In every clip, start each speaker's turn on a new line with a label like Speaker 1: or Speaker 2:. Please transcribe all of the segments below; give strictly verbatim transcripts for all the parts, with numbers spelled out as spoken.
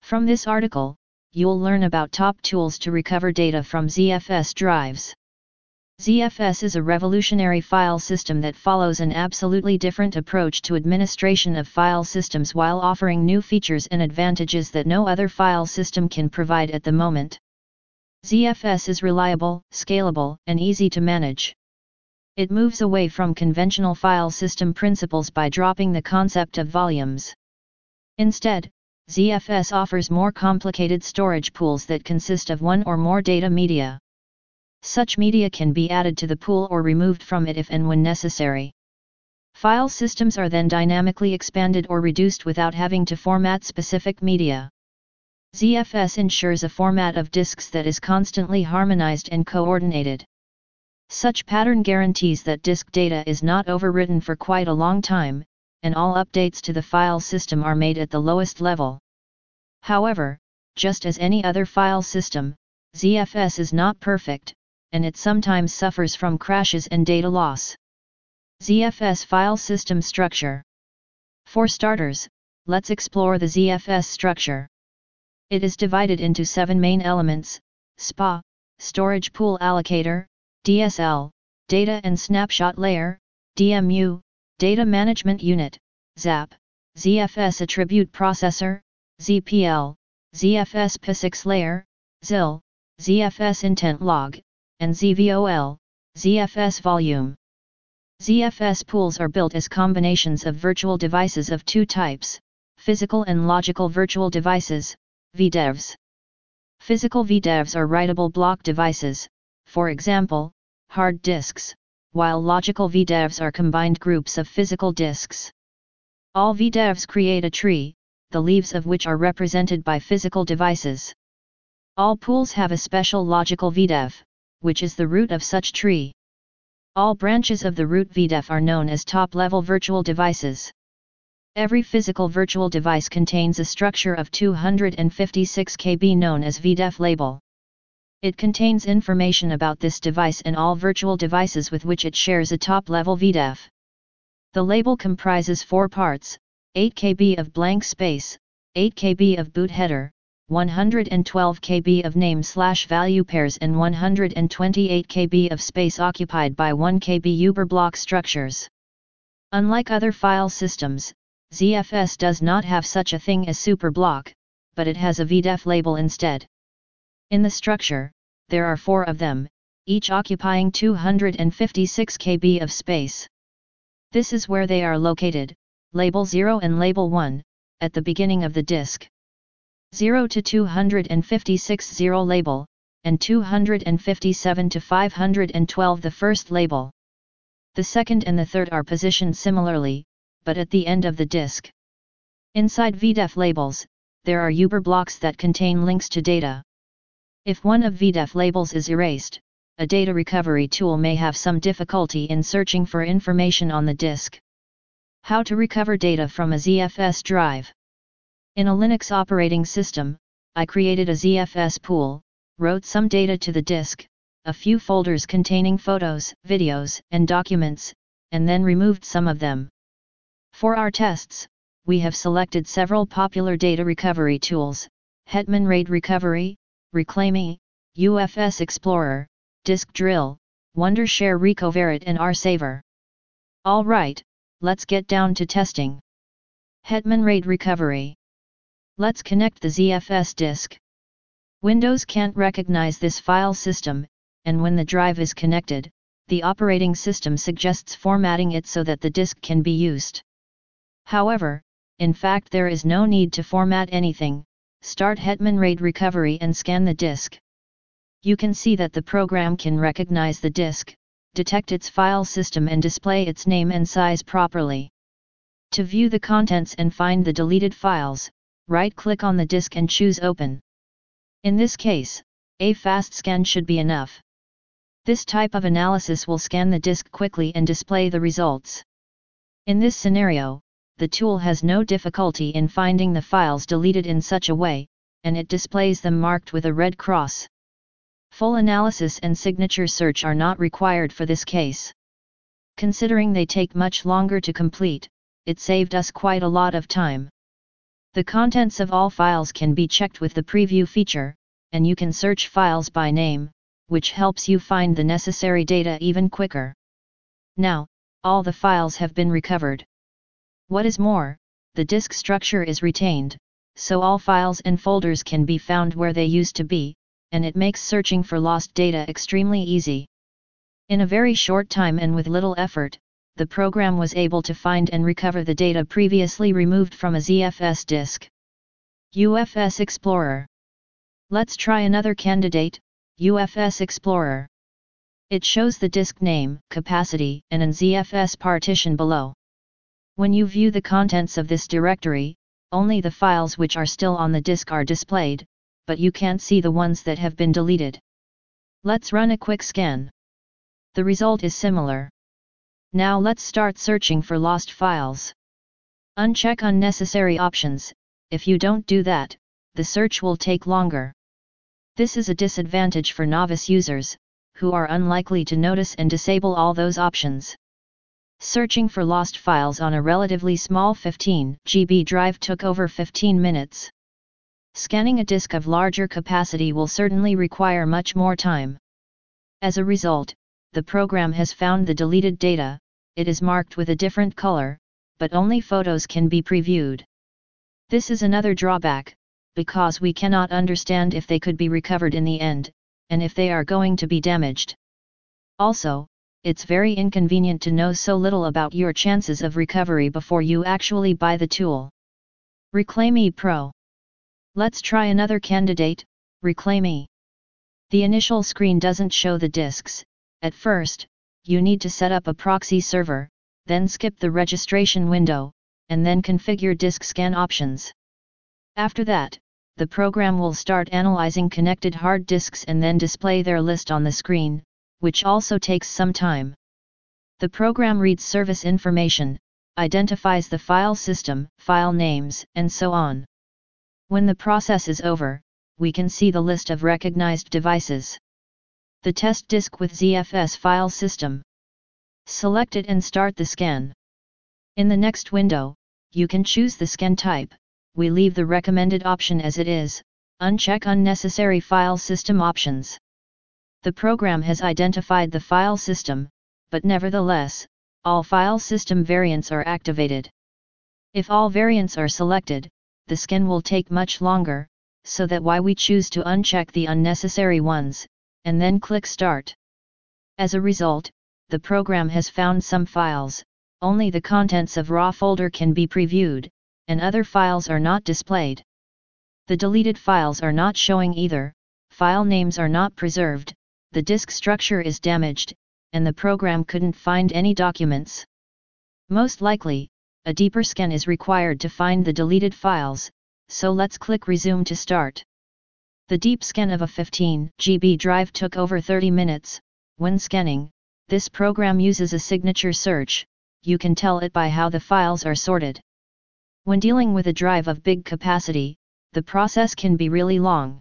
Speaker 1: From this article, you'll learn about top tools to recover data from Z F S drives. Z F S is a revolutionary file system that follows an absolutely different approach to administration of file systems while offering new features and advantages that no other file system can provide at the moment. Z F S is reliable, scalable, and easy to manage. It moves away from conventional file system principles by dropping the concept of volumes. Instead, Z F S offers more complicated storage pools that consist of one or more data media. Such media can be added to the pool or removed from it if and when necessary. File systems are then dynamically expanded or reduced without having to format specific media. Z F S ensures a format of disks that is constantly harmonized and coordinated. Such pattern guarantees that disk data is not overwritten for quite a long time, and all updates to the file system are made at the lowest level. However, just as any other file system, Z F S is not perfect, and it sometimes suffers from crashes and data loss. Z F S file system structure. For starters, let's explore the Z F S structure. It is divided into seven main elements: S P A, Storage Pool Allocator, D S L, Data and Snapshot Layer, D M U, Data Management Unit, Z A P, Z F S Attribute Processor, Z P L, Z F S P Y six Layer, Z I L, Z F S Intent Log, and Z V O L, Z F S Volume. Z F S pools are built as combinations of virtual devices of two types: physical and logical virtual devices, V D E Vs. Physical V D E Vs are writable block devices, for example, hard disks, while logical V D E Vs are combined groups of physical disks. All V D E Vs create a tree, the leaves of which are represented by physical devices. All pools have a special logical V D E V, which is the root of such tree. All branches of the root V D E V are known as top-level virtual devices. Every physical virtual device contains a structure of two hundred fifty-six kilobytes known as V D E V label. It contains information about this device and all virtual devices with which it shares a top-level V D E V. The label comprises four parts: eight kilobytes of blank space, eight kilobytes of boot header, one hundred twelve kilobytes of name-slash-value pairs and one hundred twenty-eight kilobytes of space occupied by one kilobyte Uber block structures. Unlike other file systems, Z F S does not have such a thing as superblock, but it has a V D E V label instead. In the structure, there are four of them, each occupying two hundred fifty-six kilobytes of space. This is where they are located: label zero and label one, at the beginning of the disk. zero to two hundred fifty-six zero label, and two hundred fifty-seven to five hundred twelve the first label. The second and the third are positioned similarly, but at the end of the disk. Inside V D E V labels, there are Uber blocks that contain links to data. If one of V D E V labels is erased, a data recovery tool may have some difficulty in searching for information on the disk. How to recover data from a Z F S drive? In a Linux operating system, I created a Z F S pool, wrote some data to the disk, a few folders containing photos, videos, and documents, and then removed some of them. For our tests, we have selected several popular data recovery tools: Hetman RAID Recovery, Reclaimi, U F S Explorer, Disk Drill, Wondershare Recoverit and RSaver. Alright, let's get down to testing. Hetman RAID Recovery. Let's connect the Z F S disk. Windows can't recognize this file system, and when the drive is connected, the operating system suggests formatting it so that the disk can be used. However, in fact there is no need to format anything. Start Hetman RAID Recovery and scan the disk. You can see that the program can recognize the disk, detect its file system and display its name and size properly. To view the contents and find the deleted files, right-click on the disk and choose Open. In this case, a fast scan should be enough. This type of analysis will scan the disk quickly and display the results. In this scenario, the tool has no difficulty in finding the files deleted in such a way, and it displays them marked with a red cross. Full analysis and signature search are not required for this case. Considering they take much longer to complete, it saved us quite a lot of time. The contents of all files can be checked with the preview feature, and you can search files by name, which helps you find the necessary data even quicker. Now, all the files have been recovered. What is more, the disk structure is retained, so all files and folders can be found where they used to be, and it makes searching for lost data extremely easy. In a very short time and with little effort, the program was able to find and recover the data previously removed from a Z F S disk. U F S Explorer. Let's try another candidate, U F S Explorer. It shows the disk name, capacity, and an Z F S partition below. When you view the contents of this directory, only the files which are still on the disk are displayed, but you can't see the ones that have been deleted. Let's run a quick scan. The result is similar. Now let's start searching for lost files. Uncheck unnecessary options. If you don't do that, the search will take longer. This is a disadvantage for novice users, who are unlikely to notice and disable all those options. Searching for lost files on a relatively small fifteen gigabyte drive took over fifteen minutes. Scanning a disk of larger capacity will certainly require much more time. As a result, the program has found the deleted data. It is marked with a different color, but only photos can be previewed. This is another drawback, because we cannot understand if they could be recovered in the end, and if they are going to be damaged. Also, it's very inconvenient to know so little about your chances of recovery before you actually buy the tool. Reclaim Pro. Let's try another candidate, Reclaim. The initial screen doesn't show the disks. At first, you need to set up a proxy server, then skip the registration window, and then configure disk scan options. After that, the program will start analyzing connected hard disks and then display their list on the screen, which also takes some time. The program reads service information, identifies the file system, file names, and so on. When the process is over, we can see the list of recognized devices. The test disk with Z F S file system. Select it and start the scan. In the next window, you can choose the scan type. We leave the recommended option as it is, uncheck unnecessary file system options. The program has identified the file system, but nevertheless, all file system variants are activated. If all variants are selected, the scan will take much longer, so that's why we choose to uncheck the unnecessary ones, and then click Start. As a result, the program has found some files, only the contents of raw folder can be previewed, and other files are not displayed. The deleted files are not showing either, file names are not preserved, the disk structure is damaged, and the program couldn't find any documents. Most likely, a deeper scan is required to find the deleted files, so let's click Resume to start. The deep scan of a fifteen gigabyte drive took over thirty minutes. When scanning, this program uses a signature search. You can tell it by how the files are sorted. When dealing with a drive of big capacity, the process can be really long.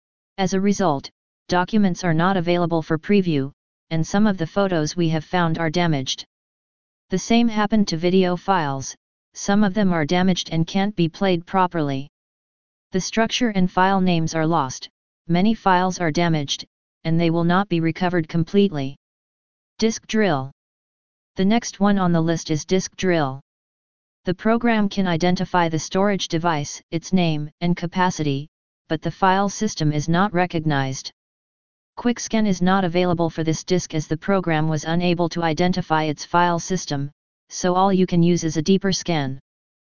Speaker 1: As a result, documents are not available for preview, and some of the photos we have found are damaged. The same happened to video files, some of them are damaged and can't be played properly. The structure and file names are lost, many files are damaged, and they will not be recovered completely. Disk drill. The next one on the list is disk drill. The program can identify the storage device, its name, and capacity, but the file system is not recognized. Quick scan is not available for this disk as the program was unable to identify its file system, so all you can use is a deeper scan.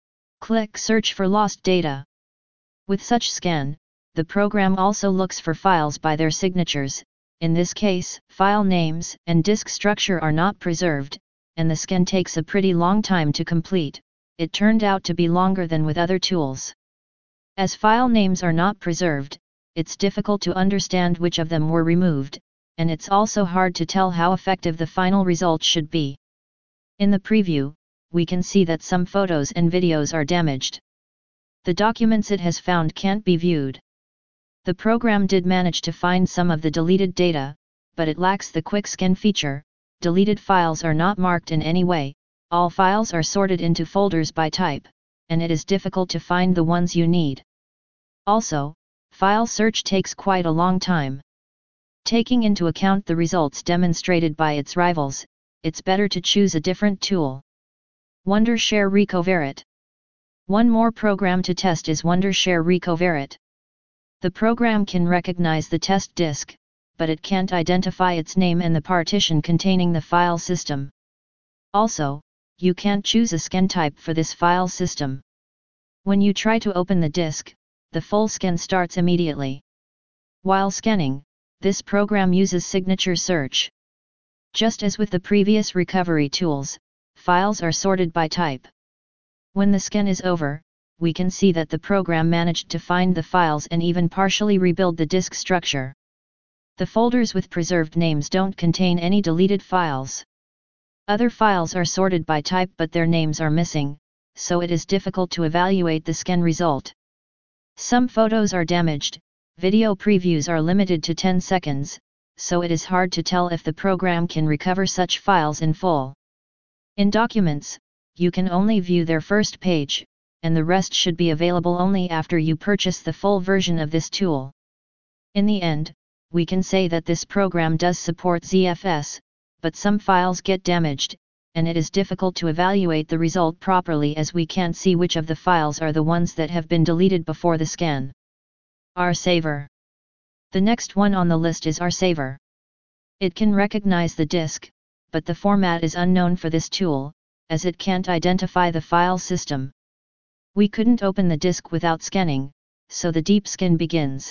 Speaker 1: Click Search for lost data. With such scan, the program also looks for files by their signatures. In this case, file names and disk structure are not preserved, and the scan takes a pretty long time to complete. It turned out to be longer than with other tools. As file names are not preserved, it's difficult to understand which of them were removed, and it's also hard to tell how effective the final result should be. In the preview, we can see that some photos and videos are damaged. The documents it has found can't be viewed. The program did manage to find some of the deleted data, but it lacks the quick scan feature. Deleted files are not marked in any way, all files are sorted into folders by type. and it is difficult to find the ones you need. Also, file search takes quite a long time. Taking into account the results demonstrated by its rivals, it's better to choose a different tool. Wondershare Recoverit. One more program to test is Wondershare Recoverit. The program can recognize the test disk, but it can't identify its name and the partition containing the file system. Also, you can't choose a scan type for this file system. When you try to open the disk, the full scan starts immediately. While scanning, this program uses signature search. Just as with the previous recovery tools, files are sorted by type. When the scan is over, we can see that the program managed to find the files and even partially rebuild the disk structure. The folders with preserved names don't contain any deleted files. Other files are sorted by type but their names are missing, so it is difficult to evaluate the scan result. Some photos are damaged, video previews are limited to ten seconds, so it is hard to tell if the program can recover such files in full. In documents, you can only view their first page, and the rest should be available only after you purchase the full version of this tool. In the end, we can say that this program does support Z F S, but some files get damaged, and it is difficult to evaluate the result properly as we can't see which of the files are the ones that have been deleted before the scan. RSaver. The next one on the list is RSaver. It can recognize the disk, but the format is unknown for this tool, as it can't identify the file system. We couldn't open the disk without scanning, so the deep scan begins.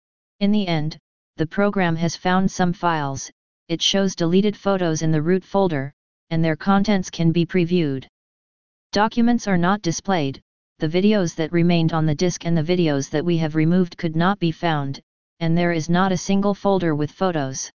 Speaker 1: In the end, the program has found some files. It shows deleted photos in the root folder, and their contents can be previewed. Documents are not displayed, the videos that remained on the disk and the videos that we have removed could not be found, and there is not a single folder with photos.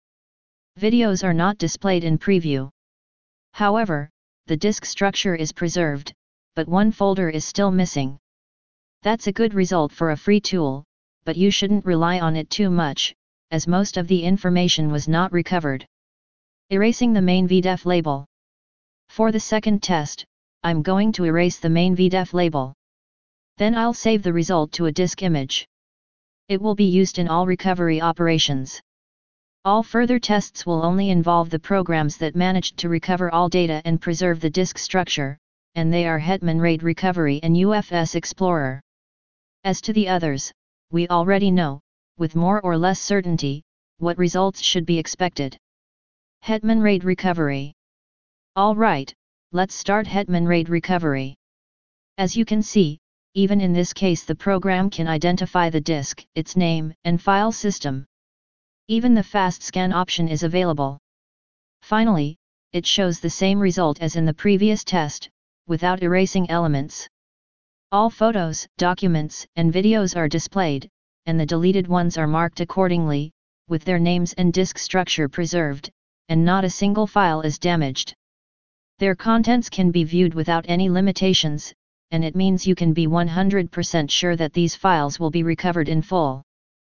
Speaker 1: Videos are not displayed in preview. However, the disk structure is preserved, but one folder is still missing. That's a good result for a free tool, but you shouldn't rely on it too much, as most of the information was not recovered. Erasing the main V D E F label. For the second test, I'm going to erase the main V D E F label. Then I'll save the result to a disk image. It will be used in all recovery operations. All further tests will only involve the programs that managed to recover all data and preserve the disk structure, and they are Hetman RAID Recovery and U F S Explorer. As to the others, we already know, with more or less certainty, what results should be expected. Hetman RAID Recovery. Alright, let's start Hetman RAID Recovery. As you can see, even in this case the program can identify the disk, its name, and file system. Even the fast scan option is available. Finally, it shows the same result as in the previous test, without erasing elements. All photos, documents, and videos are displayed, and the deleted ones are marked accordingly, with their names and disk structure preserved, and not a single file is damaged. Their contents can be viewed without any limitations, and it means you can be one hundred percent sure that these files will be recovered in full.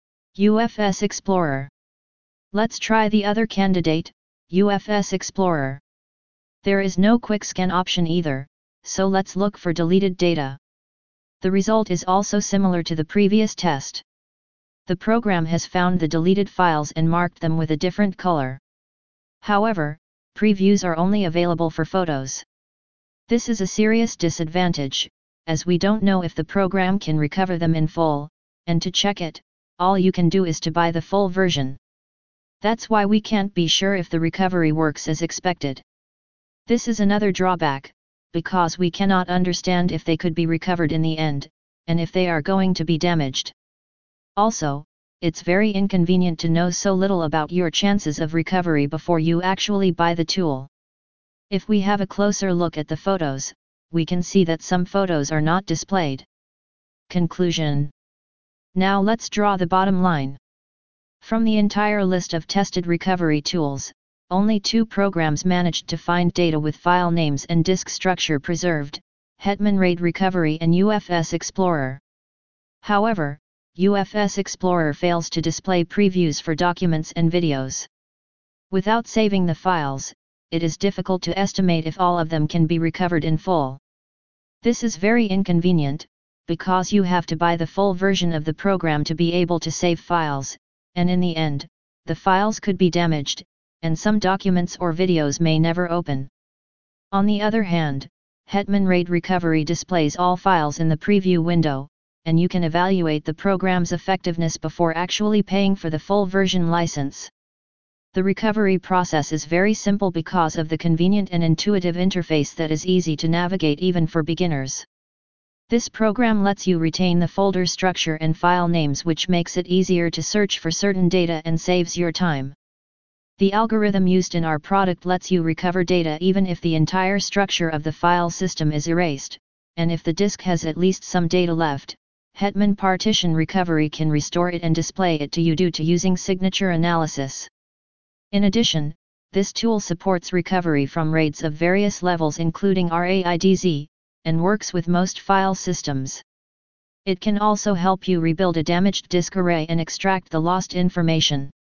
Speaker 1: U F S Explorer. Let's try the other candidate, U F S Explorer. There is no quick scan option either, so let's look for deleted data. The result is also similar to the previous test. The program has found the deleted files and marked them with a different color. However, previews are only available for photos. This is a serious disadvantage, as we don't know if the program can recover them in full, and to check it, all you can do is to buy the full version. That's why we can't be sure if the recovery works as expected. This is another drawback, because we cannot understand if they could be recovered in the end, and if they are going to be damaged. Also, it's very inconvenient to know so little about your chances of recovery before you actually buy the tool. If we have a closer look at the photos, we can see that some photos are not displayed. Conclusion. Now let's draw the bottom line. From the entire list of tested recovery tools, only two programs managed to find data with file names and disk structure preserved, Hetman RAID Recovery and U F S Explorer. However, U F S Explorer fails to display previews for documents and videos. Without saving the files, it is difficult to estimate if all of them can be recovered in full. This is very inconvenient, because you have to buy the full version of the program to be able to save files, and in the end, the files could be damaged, and some documents or videos may never open. On the other hand, Hetman RAID Recovery displays all files in the preview window, and you can evaluate the program's effectiveness before actually paying for the full version license. The recovery process is very simple because of the convenient and intuitive interface that is easy to navigate even for beginners. This program lets you retain the folder structure and file names, which makes it easier to search for certain data and saves your time. The algorithm used in our product lets you recover data even if the entire structure of the file system is erased, and if the disk has at least some data left, Hetman Partition Recovery can restore it and display it to you due to using signature analysis. In addition, this tool supports recovery from RAIDs of various levels including RAIDZ, and works with most file systems. It can also help you rebuild a damaged disk array and extract the lost information.